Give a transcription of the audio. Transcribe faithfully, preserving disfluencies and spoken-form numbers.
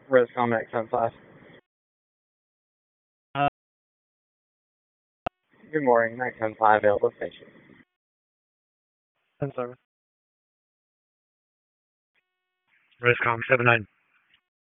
Rescom X ten five. Uh, Good morning, X ten five, available station. ten seven. Rescom seven nine.